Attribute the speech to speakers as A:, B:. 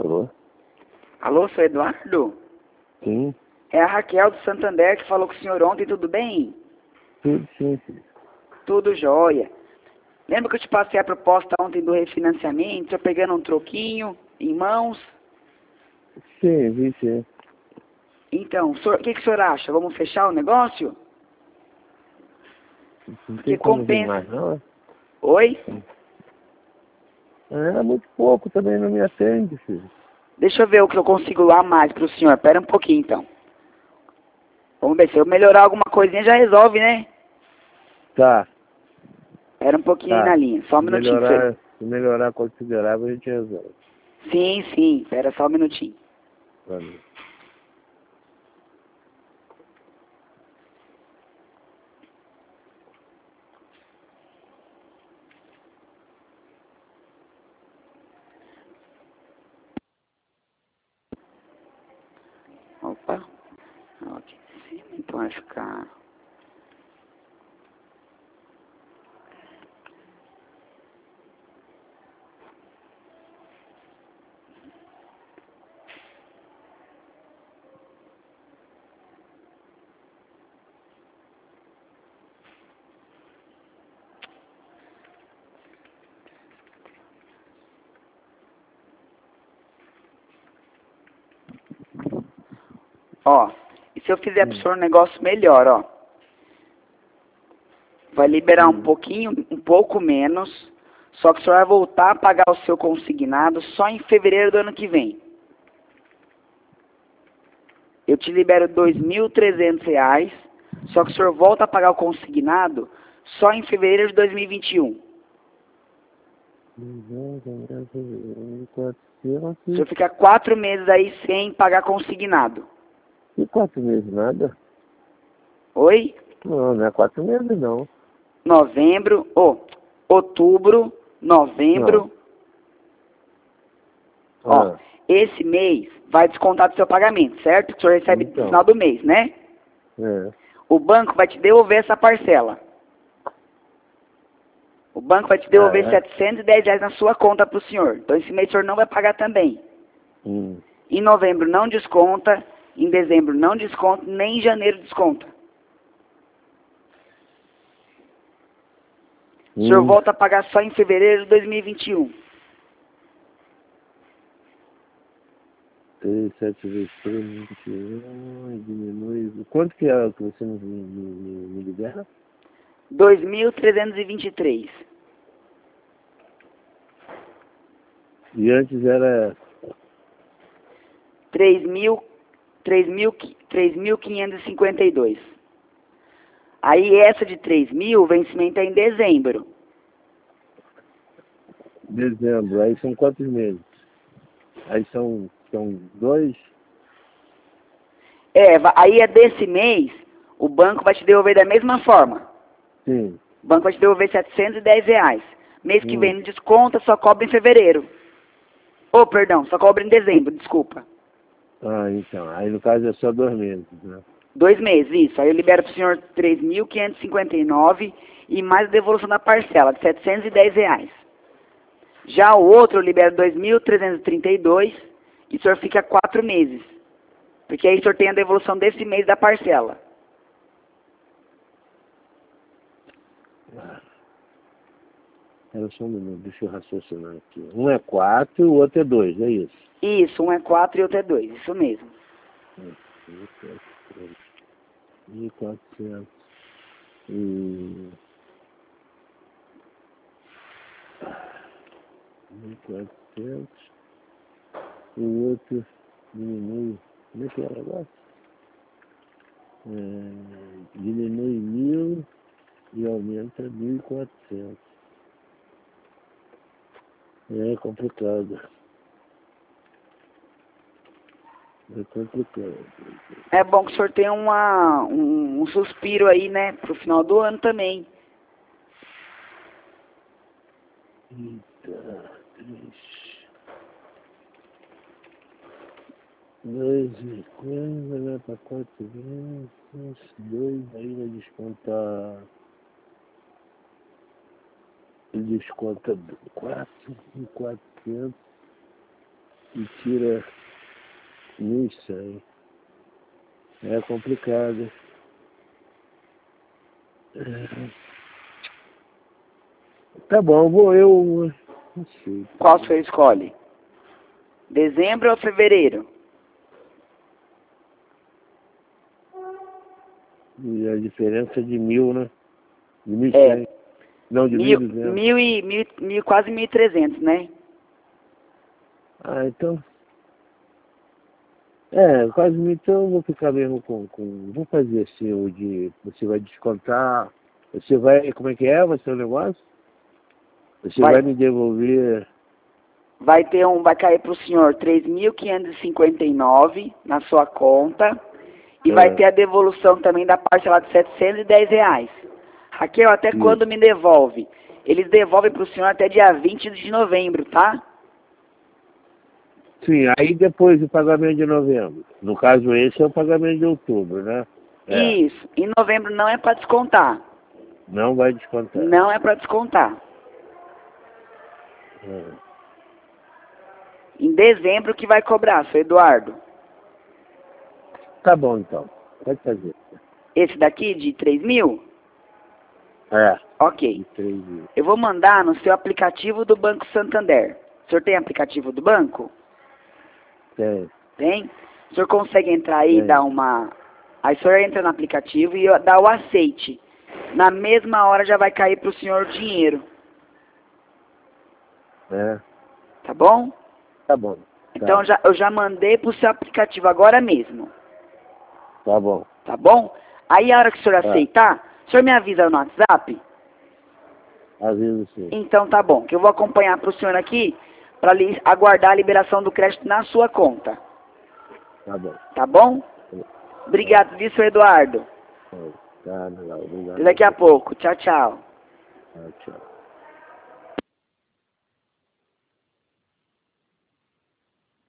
A: Alô?
B: Alô, seu Eduardo?
A: Sim,
B: É a Raquel do Santander que falou com o senhor ontem, tudo bem?
A: tudo sim, filho.
B: Tudo jóia. Lembra que eu te passei a proposta ontem do refinanciamento, eu pegando um troquinho em mãos?
A: Sim, vi sim.
B: Então, o que o senhor acha? Vamos fechar o negócio?
A: Não
B: Porque
A: tem como vir
B: compensa.
A: mais, não?
B: Oi?
A: É muito pouco, também não me atende, filho.
B: Deixa eu ver o que eu consigo lá mais pro senhor. Pera um pouquinho, então. Vamos ver, se eu melhorar alguma coisinha já resolve, né?
A: Tá,
B: Pera um pouquinho aí na
A: tá.
B: linha. Só um minutinho, senhor.
A: Se melhorar considerável, a gente resolve.
B: Sim, sim. Pera só um minutinho.
A: Valeu.
B: Opa. Aqui em cima, então vai ficar... Ó, e se eu fizer pro
A: Hum,
B: senhor um negócio melhor, ó. Vai liberar um
A: hum.
B: pouquinho, um pouco menos, só que o senhor vai voltar a pagar o seu consignado só em fevereiro do ano que vem. Eu te libero R$ 2.300, só que o senhor volta a pagar o consignado só em fevereiro de 2021. O
A: 400
B: senhor fica 4 meses aí sem pagar consignado.
A: e 4 meses nada?
B: Oi?
A: Não, não é 4 meses não.
B: Novembro, outubro,
A: Não.
B: novembro. Ó,
A: Ah,
B: esse mês vai descontar do seu pagamento, certo? Que o senhor recebe no final
A: então.
B: do mês, né?
A: É.
B: O banco vai te devolver essa parcela. O banco vai te devolver
A: Ah, é?
B: R$ 710 na sua conta para o senhor. Então esse mês o senhor não vai pagar também.
A: Hum.
B: Em novembro não desconta, em dezembro não desconta, nem em janeiro desconta. O senhor
A: Hum.
B: volta a pagar só em fevereiro de 2021.
A: 3, 7 vezes 3, 21, diminui. Quanto que é que você me libera?
B: 2.323.
A: E antes era
B: 3.552. Aí essa de 3.000, o vencimento é em dezembro.
A: dezembro, aí são quantos meses? Aí são 2?
B: Aí é desse mês, o banco vai te devolver da mesma forma.
A: Sim.
B: O banco vai te devolver R$ 710. Mês que vem
A: Hum.
B: não desconta, só cobra em fevereiro. Oh, perdão, só cobra em dezembro, desculpa.
A: Ah, então. Aí no caso é só 2 meses, né?
B: 2 meses, isso. Aí eu libero para o senhor 3.559 e mais a devolução da parcela, de R$ 710. Já o outro eu libero 2.332 e o senhor fica 4 meses. Porque aí o senhor tem a devolução desse mês da parcela.
A: Era só um minuto, deixa eu raciocinar aqui. Um é 4 e o outro é 2, é isso?
B: Isso, um é 4 e outro é 2, isso mesmo.
A: 1.400 e 1.400 e o outro diminui. Como é que é o negócio? Diminui 1.000 e aumenta 1.400. É complicado. É complicado.
B: É bom que o senhor tenha um suspiro aí, né, pro final do ano também.
A: Eita, 2,50 vai dar para 400, 2 aí vai descontar. Ele desconta 4 e 400. e tira 1.100. É complicado. Tá bom, não sei.
B: Qual o senhor escolhe? Dezembro ou fevereiro?
A: E a diferença é de 1.000, né? De 1.100.
B: É.
A: Não, de 1.200.
B: Quase 1.300, né?
A: Ah, então... quase 1.000, então eu vou ficar mesmo Vou fazer assim, o de... Você vai descontar... Você vai... Como é que é? Vai ser o negócio? Você vai me devolver...
B: Vai cair para o senhor 3.559 na sua conta e vai ter a devolução também da parcela de R$710. Raquel, até quando me devolve? Eles devolvem para o senhor até dia 20 de novembro, tá?
A: Sim, aí depois o pagamento de novembro. No caso, esse é o pagamento de outubro, né?
B: Isso. Em novembro não é para descontar.
A: Não vai descontar.
B: Não é para descontar. Em dezembro que vai cobrar, seu Eduardo.
A: Tá bom, então. Pode fazer.
B: Esse daqui de 3.000? Ok.
A: De 3.000.
B: Eu vou mandar no seu aplicativo do Banco Santander. O senhor tem aplicativo do banco?
A: Tem.
B: Tem? O senhor consegue entrar aí e dar uma... Aí o senhor entra no aplicativo e dá o aceite. Na mesma hora já vai cair para o senhor o dinheiro. Tá bom?
A: Tá bom.
B: Então eu já mandei pro seu aplicativo agora mesmo.
A: Tá bom.
B: Tá bom? Aí a hora que o senhor aceitar, o senhor me avisa no WhatsApp?
A: Aviso sim.
B: Então tá bom, que eu vou acompanhar pro senhor aqui para aguardar a liberação do crédito na sua conta.
A: Tá bom.
B: Tá bom? Obrigado, viu, seu Eduardo?
A: Tá, legal. Obrigado.
B: Até daqui a pouco. Tchau, tchau.
A: Tchau.